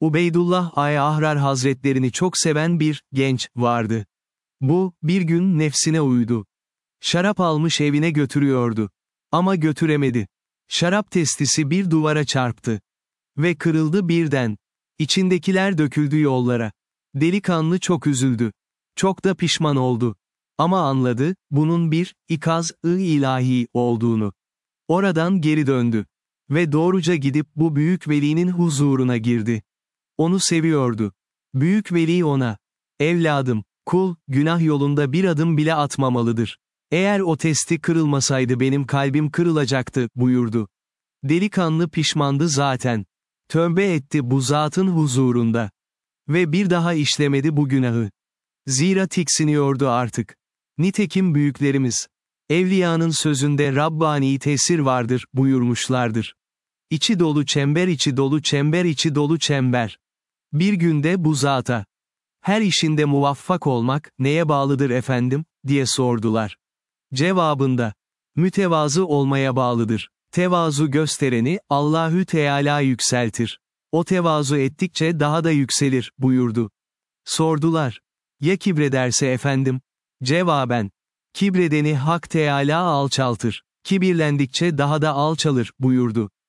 Ubeydullah Ahrar Hazretlerini çok seven bir genç vardı. Bu, bir gün nefsine uydu. Şarap almış evine götürüyordu. Ama götüremedi. Şarap testisi bir duvara çarptı. Ve kırıldı birden. İçindekiler döküldü yollara. Delikanlı çok üzüldü. Çok da pişman oldu. Ama anladı, bunun bir ikaz-ı ilahi olduğunu. Oradan geri döndü. Ve doğruca gidip bu büyük velinin huzuruna girdi. Onu seviyordu. Büyük veli ona, evladım, kul, günah yolunda bir adım bile atmamalıdır. Eğer o testi kırılmasaydı benim kalbim kırılacaktı, buyurdu. Delikanlı pişmandı zaten. Tövbe etti bu zatın huzurunda. Ve bir daha işlemedi bu günahı. Zira tiksiniyordu artık. Nitekim büyüklerimiz, evliyanın sözünde Rabbani tesir vardır, buyurmuşlardır. İçi dolu çember, içi dolu çember, içi dolu çember. Bir günde bu zata, her işinde muvaffak olmak, neye bağlıdır efendim, diye sordular. Cevabında, mütevazı olmaya bağlıdır. Tevazu göstereni, Allahü Teala yükseltir. O tevazu ettikçe daha da yükselir, buyurdu. Sordular. Ya kibrederse efendim? Cevaben, kibredeni Hak Teala alçaltır. Kibirlendikçe daha da alçalır, buyurdu.